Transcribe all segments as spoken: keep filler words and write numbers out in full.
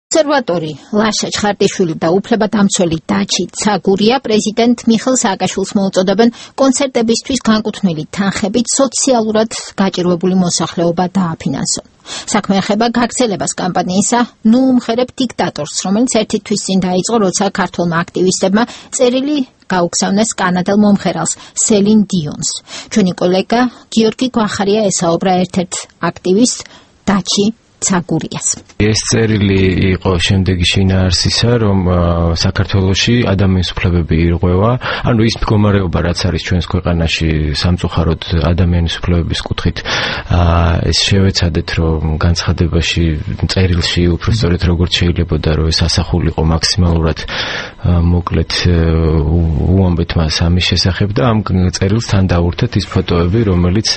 კონსერვატორი ლაშა ჩხარტიშვილი და უფლებადამცველი დაჩი ცაგურია პრეზიდენტ მიხეილ სააკაშვილს მოუწოდებენ კონცერტებისთვის განკუთვნილი თანხებით სოციალურად გაჭირვებული მოსახლეობა დააფინანსონ. საქმე ეხება გაგრძელებას კამპანიისა ნუ უმხერებ დიქტატორს, რომელიც ერთი თვის წინ დაიწყო, როცა ქართველმა აქტივისტებმა წერილი გაუგზავნეს კანადელ მომღერალს სელინ დიონს. ჩვენი კოლეგა გიორგი გვახარია ესაუბრა ერთ-ერთ აქტივისტ დაჩი ცაგურიას. ეს წერილი იყო შემდეგი შინაარსისა, რომ საქართველოში ადამიანის უფლებები ირღვევა, ანუ ის მდგომარეობა, რაც არის ჩვენს ქვეყანაში სამწუხაროდ ადამიანის უფლებების კუთხით, ეს შევეცადეთ, რომ განცხადებაში, წერილში უბრალოდ როგორც შეიძლებოდა, რომ ეს ასახულიყო მაქსიმალურად მოკლედ უამბეთ მას ამის შესახებ და ამ წერილს თან დაურთეთ ის ფოტოები, რომელიც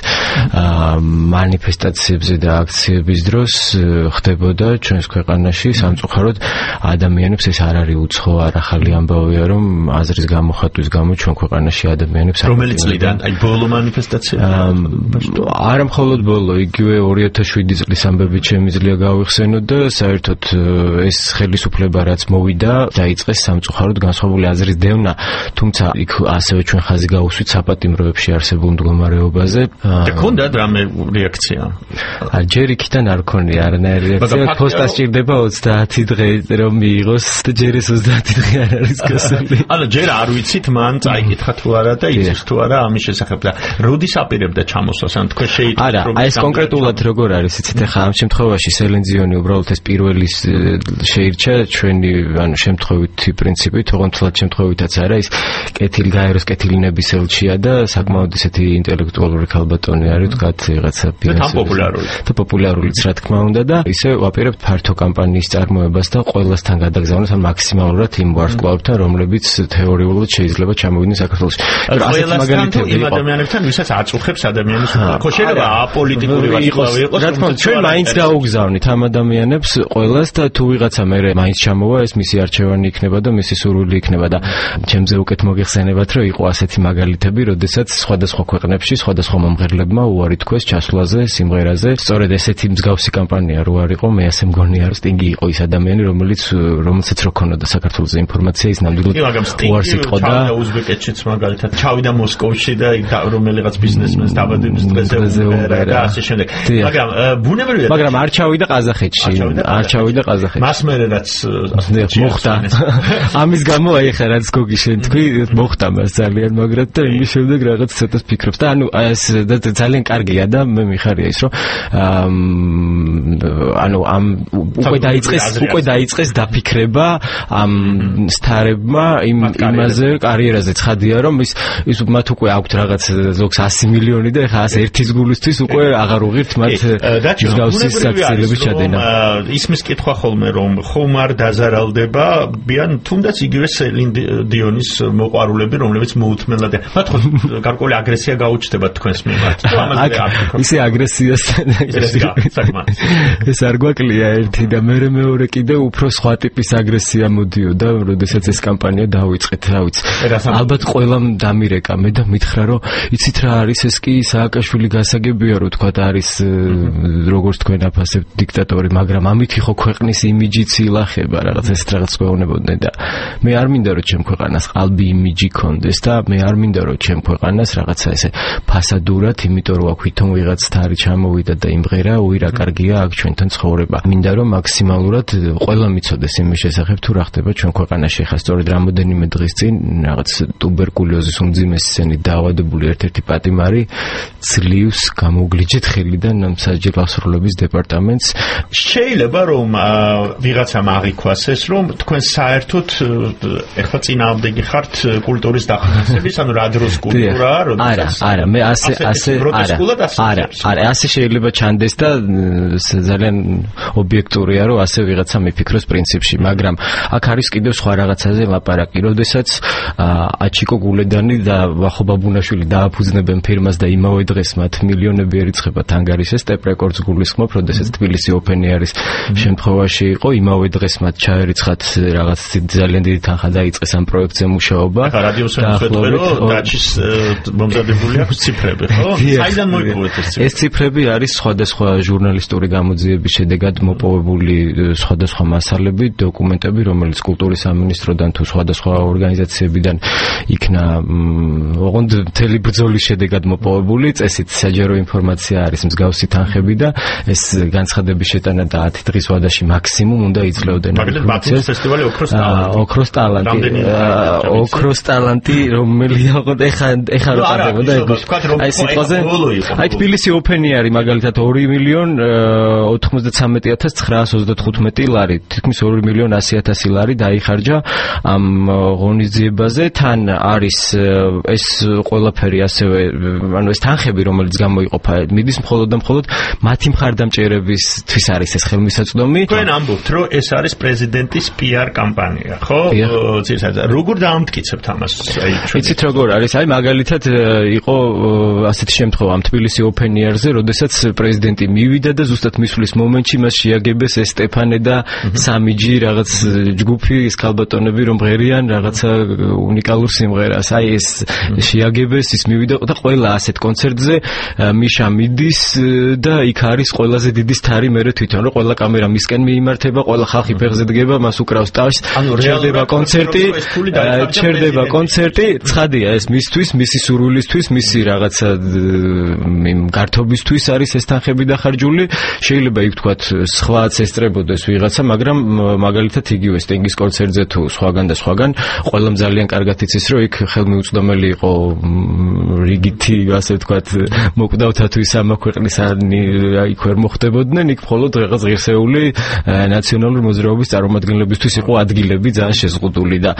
მანიფესტაციებზე და აქციების დროს ხდებოდა ჩვენს ქვეყანაში სამწუხაროდ ადამიანებს ეს არ არის უცხო არ ახალი ამბავია რომ აზრის გამოხატვის გამო ჩვენ ქვეყანაში ადამიანებს რომელი წლიდან აი ბოლო მანიფესტაცია არა მხოლოდ ბოლო იგივე ორი ათას შვიდი წლის ამბები შემიძლია გავიხსენო და საერთოდ ეს ხელისუფლება რაც მოვიდა დაიწყეს სამწუხაროდ განსხვავებული აზრის დევნა თუმცა იქ ასევე ჩვენ ხაზი გავუსვით საპატიმროებში არსებულ მდგომარეობაზე და ქონდა რამე რეაქცია ჯერ იქიდან არ ქონია არანაირი რეაქცია პოსტა სჭირდება ოცდაათი დღე რომ მიიღოს და ჯერ ეს ოცდაათი დღე არ არის გასული ანუ ჯერ არ ვიცით მან წაიკითხა თუ არა და იცის თუ არა ამის შესახებ და როდის აპირებდა ჩამოსვლას ან თქვენ შეიძლება არა აი ეს კონკრეტულად როგორ არის იცით ახლა ამ შემთხვევაში სელინ დიონი უბრალოდ ეს პირველი შეირჩა ჩვენი ანუ შემთხვევითი პრინციპით თუმცა თლად შემთხვევითაც არა ის კეთილი გაეროს კეთილინების ელჩია და საკმაოდ ისეთი ინტელექტუალური ქალბატონი არის თქვათ რაღაცა პოპულარული და პოპულარულიც რა თქმა უნდა და ისე ვაპირებთ ფართო კამპანიის წარმოებას და ყველასთან გადაგზავნოს ან მაქსიმალურად იმ ვარსკვლავებთან რომლებიც თეორიულად შეიძლება ჩამოვიდნენ საქართველოში. ყველასთან თუ იმ ადამიანებთან ვისაც აწუხებს ადამიანის ხო შეიძლება აპოლიტიკური ვარსკვლავი იყოს რა თქმა უნდა ჩვენ მაინც დაუგზავნით ამ ადამიანებს ყველას და თუ ვიღაცა მე მაინც ჩამოვა ეს მისი არჩევანი იქნება და მისი სურვილი იქნება და ჩემზე უკეთ მოგიხსენებათ რომ იყო ასეთი მაგალითები როდესაც სხვადასხვა ქვეყნებში სხვადასხვა მომღერლებმა უარი თქვეს ჩასვლაზე სიმღერაზე სწორედ ესეთი მსგავსი კამპანია რო არ იყო მე ასე მგონია რომ სტინგი იყო ის ადამიანი რომელიც რომელსაც რო ქონოდა საქართველოს ინფორმაცია ის ნამდვილად უარს იტყოდა და უზბეკეთშიც მაგალითად ჩავიდა მოსკოვში და რომელიღაც ბიზნესმენს დაბადების დღეზე და ასე შემდეგ მაგრამ ბუნებრივია მაგრამ არ ჩავიდა ყაზახეთში არ ჩავიდა ყაზახეთში მას მე რაც მოხდა ამის გამო აი ხა რაც გოგი შენ თქვი მოხდა მას ძალიან მაგრად და იმის შემდეგ რაღაც ცოტას ფიქრობს და ანუ ეს ძალიან კარგია და მე მიხარია ის რომ ანუ ამ უკვე დაიწყეს უკვე დაიწყეს დაფიქრება ამ სტარებმა იმ იმაზე კარიერაზე ცხადია რომ ის ის მათ უკვე აქვთ რაღაც ზოგს ასი მილიონი და ეხლა ერთის გულისთვის უკვე აღარ უღირთ მათ მსგავსი საქციელების ჩადენა ისმის კითხვა ხოლმე რომ ხომ არ დაზარალდება ბიან თუნდაც იგივე სელინ დიონის მოყვარულები რომლებიც მოუთმენლად მათ ხო გარკვეული აგრესია გაუჩნდება თქვენს მიმართ ისე აგრესიას ეს არ გვაკლია ერთი და მე მეორე კიდე უფრო სხვა ტიპის აგრესია მოდიოდა, როდესაც ეს კამპანია დაუიწყეთ, რა ვიცი. ალბათ ყველამ დამირეკა მე და მითხრა რომ იცით რა არის ეს კი სააკაშვილი გასაგებია რომ თქვა არის როგორც თქვენ აფასებთ დიქტატორი, მაგრამ ამით ხო ქვეყნის იმიჯიც ილახება, რაღაც ეს რაღაც გვეუბნებოდნენ და მე არ მინდა რომ ჩემ ქვეყანას ყალბი იმიჯი კონდეს და მე არ მინდა რომ ჩემ ქვეყანას რაღაცა ესე ფასადურად, იმიტომ რომ აქ ვითომ ვიღაც თარი ჩამოვიდა და იმღერა, უი რა კარგია აქ ჩვენთან ცხოვრება. მინდა რომ მაქსიმალურად ყველა მიცოდეს იმის შესახებ თუ რა ხდება ჩვენ ქვეყანაში ხა სწორედ რამოდენიმე დღის წინ რაღაც ტუბერკულოზის უმძიმესი დაავადებული ერთ-ერთი პატიმარი ძლივს გამოგლიჯეთ ხელიდან საჯელოსროლების დეპარტამენტს. შეიძლება რომ ვიღაცამ აღიქვას ეს რომ თქვენ საერთოდ ეხლა წინააღმდეგი ხართ კულტურის დახმარების, ანუ რა დროს კულტურა, როდესაც არა, არა, მე ასე ასე არა, არა, არა, ასე შეიძლება ჩანდეს და ძალიან ობიექტურია რომ ასე ვიღაცა მიფიქროს პრინციპში, მაგრამ აქ არის კიდევ სხვა რაღაცაზე ლაპარაკი, როდესაც აჩიკო გულედანი და ვახო ბაბუნაშვილი დააფუძნებენ ფირმას და იმავე დღეს მათ მილიონები ერიცხება თანგარისეს სტეპ რეკორდს გულისხმობ, როდესაც თბილისი ოპენი არის შემთხვევაში იყო, იმავე დღეს მათ ჩაერიცხათ რაღაც ძალიან დიდი თანხა დაიწყეს ამ პროექტზე მუშაობა. ახლა რადიოს ხედავთ რომ დაჩის მომზადებული აქვს ციფრები, ხო? საიდან მოიგონეთ ეს ციფრები? ეს ციფრები არის სხვადასხვა ჟურნალისტური გამოძიების შედეგად მოპოვებული სხვადასხვა მასალები, დოკუმენტები, რომელიც კულტურის სამინისტროდან თუ სხვადასხვა ორგანიზაციებიდან იქნა ოღონდ მთელი ბრძოლის შედეგად მოპოვებული, წესით საჯარო ინფორმაცია არის მსგავსი თანხები და ეს განცხადების შეტანა და ათი დღის ვადაში მაქსიმუმ უნდა იძლეოდნენ ინფორმაციას. ფესტივალი ოქროს ტალანტი. ოქროს ტალანტი. ოქროს ტალანტი, რომელია ოღონდ ეხა ეხა რო ტარდებოდა ეგ. აი სიტყვაზე. აი თბილისი ოფენი არის მაგალითად ორი მილიონი ოთხმოცდათსამეტი ათას ცხრაას ოცდათხუთმეტი ლარი, თითქმის ორი მილიონი ასი ათასი ლარი დაიხარჯა ამ ღონისძიებაზე. თან არის ეს ყველაფერი ასევე, ანუ ეს თანხები, რომელიც გამოიყოფა, მიდის მხოლოდ და მხოლოდ მათი მხარდამჭერებისთვის არის ეს ხელმისაწვდომი. თქვენ ამბობთ, რომ ეს არის პრეზიდენტის პი არ კამპანია, ხო? ძირითადად როგორ დაამტკიცებთ ამას? აი იცით როგორ არის? აი მაგალითად იყო ასეთი შემთხვევა ამ თბილისი ოფენიერზე, როდესაც პრეზიდენტი მივიდა და ზუსტად მისვლის მომენტში მას შეაგებეს ეს სტეფანე და სამიჯი რაღაც ჯგუფი, ის ქალბატონები რომ ღერიან რაღაცა უნიკალურ სიმღერას. აი ეს შეაგებეს, ის მივიდა და ყველა ასეთ კონცერტზე მიშა მიდის და იქ არის ყველაზე დიდი სტარი მერე თვითონ, რომ ყველა კამერა მისკენ მიიმართება, ყველა ხალხი ფეხზე დგება, მას უკრავს ტალს, ჩერდება კონცერტი, ჩერდება კონცერტი, ცხადია ეს მისთვის, მისი სურვილისთვის, მისი რაღაცა გართობისთვის არის ეს თანხები დახარჯული. შეიძლება იქ თქვათ სხვაც ესწრებოდეს ვიღაცა, მაგრამ მაგალითად იგივე სტინგის კონცერტზე თუ სხვაგან და სხვაგან, ყველამ ძალიან კარგად იცის, რომ იქ ხელმიუწვდომელი იყო რიგითი, ასე ვთქვათ, მოკვდავთა თუ ის ამა ქვეყნისანი იქ ვერ მოხდებოდნენ, იქ მხოლოდ რაღაც ღირსეული ნაციონალური მოძრაობის წარმომადგენლებისთვის იყო ადგილები ძალიან შეზღუდული და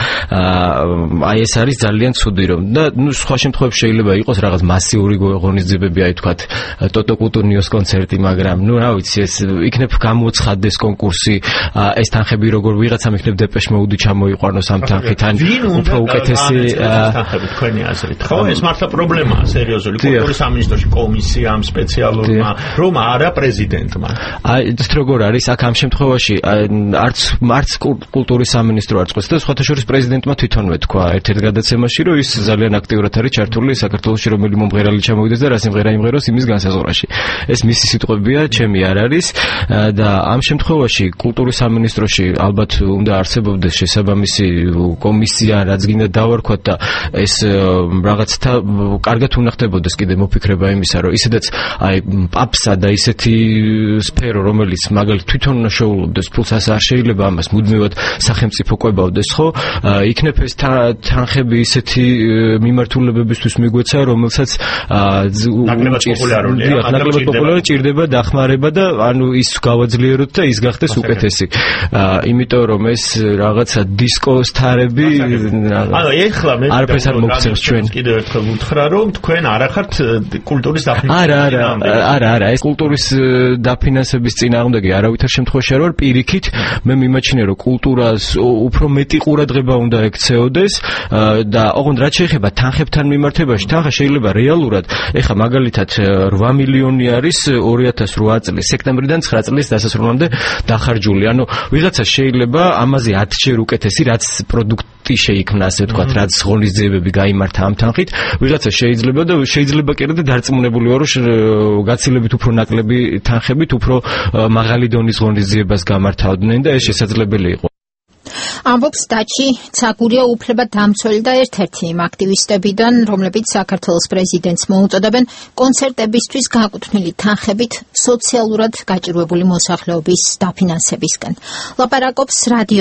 აი ეს არის ძალიან ცუდი რომ და ნუ სხვა შემთხვევებში შეიძლება იყოს რაღაც მასიური ღონისძიებები, აი ვთქვათ ტოტო კუტუნიოს კონცერტი, მაგრამ ნუ რა ვიცი, ეს იქნებ გამოცხადდეს კონკურსი, ეს თანხები როგორ ვიღაცამ იქნებ დეპეშ მოუდი ჩამოიყვანოს ამ თანხიდან, უფრო უკეთესი თანხები თქვენი აზრით, ხო? ეს მართლა პრობლემაა სერიოზული კულტურის სამინისტროში, კომისიამ სპეციალურმა, რომ არა პრეზიდენტმა. აი ეს როგორ არის აქ ამ შემთხვევაში არც არც კულტურის სამინისტრო არც და სხვათა შორის პრეზიდენტმა თვითონვე თქვა ერთ-ერთ გადაცემაში, რომ ის ძალიან აქტიურად არის ჩართული საქართველოში რომელი მომღერალი ჩამოვიდეს და რა სიმღერა იმღეროს იმის განსაზღვრაში. ეს მისი სიტყვებია, ჩემი არ არის და ამ შემთხვევაში კულტურის სამინისტროში ალბათ უნდა არსებობდეს შესაბამისი კომისია, რაც გინდა დავარქვათ და ეს რაღაც კარგად უნდა ხდებოდეს კიდე მოფიქრება იმისა, რომ ისედაც აი პაპსა და ისეთი სფერო, რომელიც მაგალითად თვითონ უნდა შეულობდეს ფულს, ასე არ შეიძლება ამას მუდმივად სახელმწიფო ყვებავდეს, ხო? იქნებ ეს თანხები ისეთი მიმართულებებისთვის მიგვეცა, რომელსაც ნაკლებად პოპულარულია, ნაკლებად პოპულარული ჭირდება დახმარება და ანუ ის გავაძლიეროთ და ის გახდეს უკეთესი. იმიტომ რომ ეს რაღაცა დისკო სტარები ანუ ეხლა მე არაფერს არ მოგცემს ჩვენ. კიდევ ერთხელ ვუთხრა, რომ თქვენ არ ახართ კულტურის დაფინანსების. არა, არა, არა, არა, ეს კულტურის დაფინანსების წინააღმდეგი არავითარ შემთხვევაში არ ვარ, პირიქით მე მიმაჩნია, რომ კულტურას უფრო მეტი ყურადღება უნდა ექცეოდეს და ოღონდ რაც შეეხება თანხებთან მიმართებაში, თანხა შეიძლება რეალურად, ეხლა მაგალითად რვა მილიონი არის ორი ათას რვა წლის სექტემბრიდან ცხრა წლის დასასრულამდე დახარჯული. ანუ ვიღაცა შეიძლება ამაზე ათჯერ უკეთესი, რაც პროდუქტი შეიქმნა, ასე ვთქვათ, რაც ღონისძიებები გაიმართა ამ თანხით, ვიღაცა შეიძლება და შეიძლება კიდე დარწმუნებული ვარო, გაცილებით უფრო ნაკლები თანხებით უფრო მაღალი დონის ღონისძიებას გამართავდნენ და ეს შესაძლებელი იყო. ამბობს დაჩი ცაგურია უფლებადამცველი და ერთ-ერთი იმ აქტივისტებიდან, რომლებიც საქართველოს პრეზიდენტს მოუწოდებენ კონცერტებისთვის განკუთვნილი თანხებით სოციალურად გაჭირვებული მოსახლეობის დაფინანსებისკენ. ლაპარაკობს რადიო